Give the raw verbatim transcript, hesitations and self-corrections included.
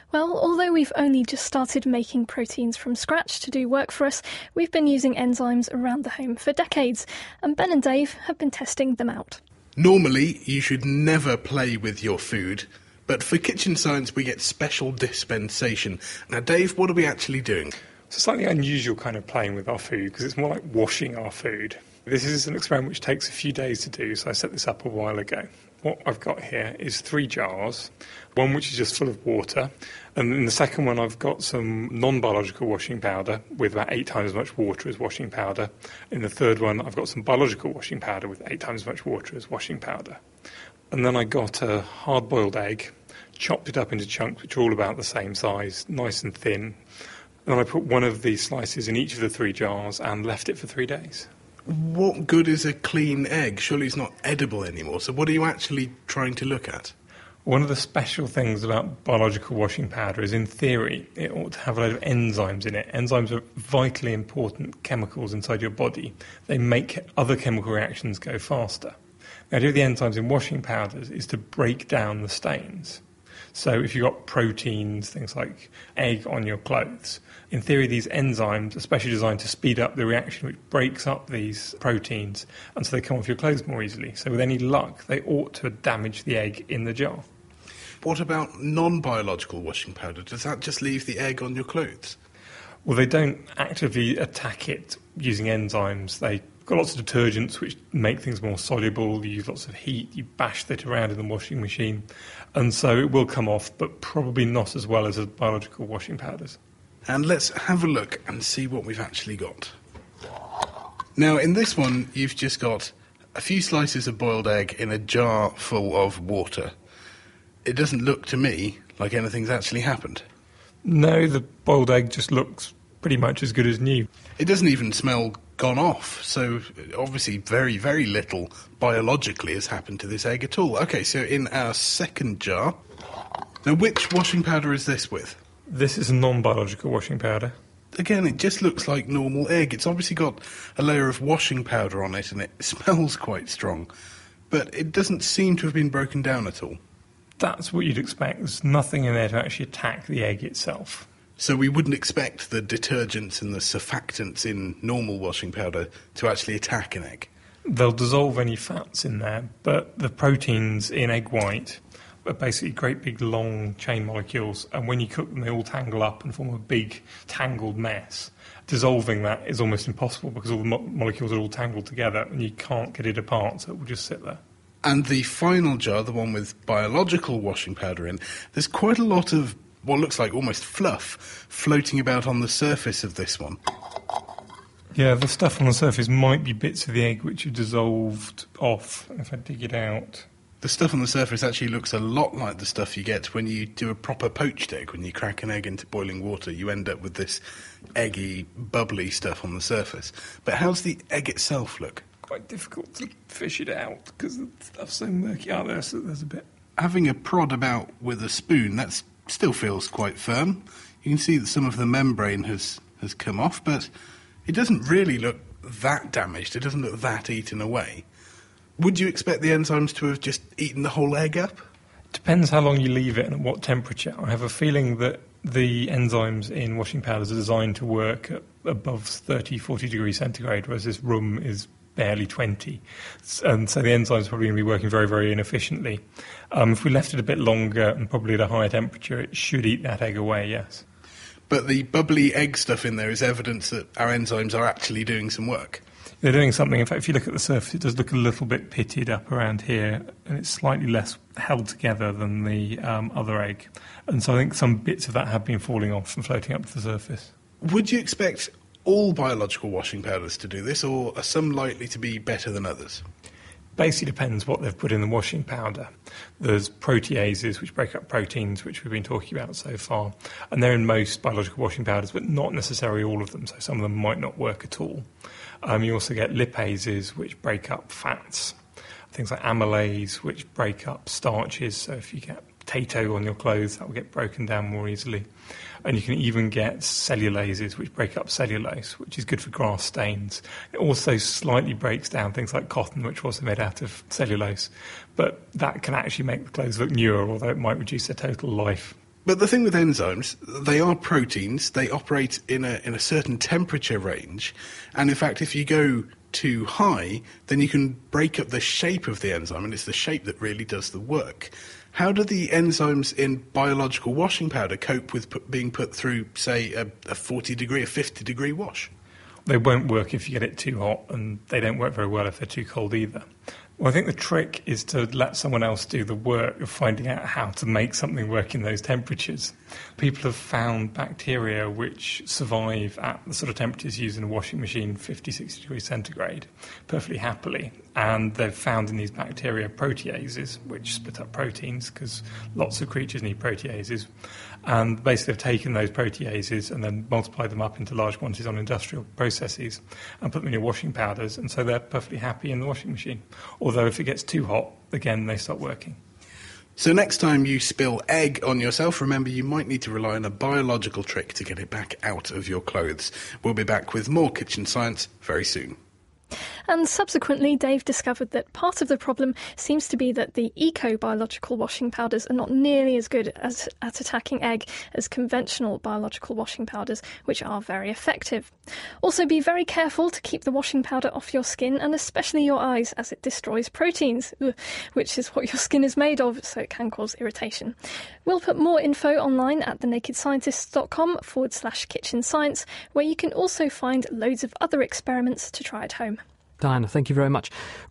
Well, although we've only just started making proteins from scratch to do work for us, we've been using enzymes around the home for decades, and Ben and Dave have been testing them out. Normally, you should never play with your food, but for Kitchen Science we get special dispensation. Now, Dave, what are we actually doing? It's a slightly unusual kind of playing with our food, because it's more like washing our food. This is an experiment which takes a few days to do, so I set this up a while ago. What I've got here is three jars, one which is just full of water, and in the second one I've got some non-biological washing powder with about eight times as much water as washing powder. In the third one I've got some biological washing powder with eight times as much water as washing powder. And then I got a hard-boiled egg, chopped it up into chunks which are all about the same size, nice and thin. And then I put one of these slices in each of the three jars and left it for three days. What good is a clean egg? Surely it's not edible anymore. So what are you actually trying to look at? One of the special things about biological washing powder is, in theory, it ought to have a load of enzymes in it. Enzymes are vitally important chemicals inside your body. They make other chemical reactions go faster. The idea of the enzymes in washing powders is to break down the stains. So if you've got proteins, things like egg on your clothes, in theory these enzymes are specially designed to speed up the reaction which breaks up these proteins, and so they come off your clothes more easily. So with any luck, they ought to damage the egg in the jar. What about non-biological washing powder? Does that just leave the egg on your clothes? Well, they don't actively attack it using enzymes. They've got lots of detergents which make things more soluble. You use lots of heat, you bash it around in the washing machine, and so it will come off, but probably not as well as the biological washing powders. And let's have a look and see what we've actually got. Now, in this one, you've just got a few slices of boiled egg in a jar full of water. It doesn't look to me like anything's actually happened. No, the boiled egg just looks pretty much as good as new. It doesn't even smell gone off, so obviously very, very little biologically has happened to this egg at all. OK, so in our second jar... Now, which washing powder is this with? This is a non-biological washing powder. Again, it just looks like normal egg. It's obviously got a layer of washing powder on it, and it smells quite strong. But it doesn't seem to have been broken down at all. That's what you'd expect. There's nothing in there to actually attack the egg itself. So we wouldn't expect the detergents and the surfactants in normal washing powder to actually attack an egg? They'll dissolve any fats in there, but the proteins in egg white are basically great big long chain molecules, and when you cook them they all tangle up and form a big tangled mess. Dissolving that is almost impossible because all the mo- molecules are all tangled together and you can't get it apart, so it will just sit there. And the final jar, the one with biological washing powder in, there's quite a lot of what looks like almost fluff floating about on the surface of this one. Yeah, the stuff on the surface might be bits of the egg which are dissolved off, if I dig it out. The stuff on the surface actually looks a lot like the stuff you get when you do a proper poached egg. When you crack an egg into boiling water, you end up with this eggy, bubbly stuff on the surface. But how's the egg itself look? Quite difficult to fish it out because the stuff's so murky out there, so there's a bit... Having a prod about with a spoon, that still feels quite firm. You can see that some of the membrane has, has come off, but it doesn't really look that damaged. It doesn't look that eaten away. Would you expect the enzymes to have just eaten the whole egg up? Depends how long you leave it and at what temperature. I have a feeling that the enzymes in washing powders are designed to work at above thirty, forty degrees centigrade, whereas this room is barely twenty. And so the enzymes are probably going to be working very, very inefficiently. Um, if we left it a bit longer and probably at a higher temperature, it should eat that egg away, yes. But the bubbly egg stuff in there is evidence that our enzymes are actually doing some work. They're doing something. In fact, if you look at the surface, it does look a little bit pitted up around here, and it's slightly less held together than the um, other egg. And so I think some bits of that have been falling off and floating up to the surface. Would you expect all biological washing powders to do this, or are some likely to be better than others? Basically depends what they've put in the washing powder. There's proteases, which break up proteins, which we've been talking about so far, and they're in most biological washing powders, but not necessarily all of them, so some of them might not work at all. Um, you also get lipases, which break up fats, things like amylase, which break up starches, so if you get potato on your clothes, that will get broken down more easily. And you can even get cellulases, which break up cellulose, which is good for grass stains. It also slightly breaks down things like cotton, which are also made out of cellulose. But that can actually make the clothes look newer, although it might reduce their total life. But the thing with enzymes, they are proteins. They operate in a in a certain temperature range. And in fact, if you go too high, then you can break up the shape of the enzyme, and it's the shape that really does the work. How do the enzymes in biological washing powder cope with put, being put through, say, a, a forty degree, a fifty degree wash? They won't work if you get it too hot, and they don't work very well if they're too cold either. Well, I think the trick is to let someone else do the work of finding out how to make something work in those temperatures. People have found bacteria which survive at the sort of temperatures used in a washing machine, fifty, sixty degrees centigrade, perfectly happily. And they've found in these bacteria proteases, which split up proteins, because lots of creatures need proteases. And basically have taken those proteases and then multiplied them up into large quantities on industrial processes and put them in your washing powders, and so they're perfectly happy in the washing machine. Although if it gets too hot, again, they stop working. So next time you spill egg on yourself, remember you might need to rely on a biological trick to get it back out of your clothes. We'll be back with more Kitchen Science very soon. And subsequently, Dave discovered that part of the problem seems to be that the eco-biological washing powders are not nearly as good as, at attacking egg as conventional biological washing powders, which are very effective. Also, be very careful to keep the washing powder off your skin, and especially your eyes, as it destroys proteins, which is what your skin is made of, so it can cause irritation. We'll put more info online at thenakedscientists.com forward slash kitchen science, where you can also find loads of other experiments to try at home. Diana, thank you very much.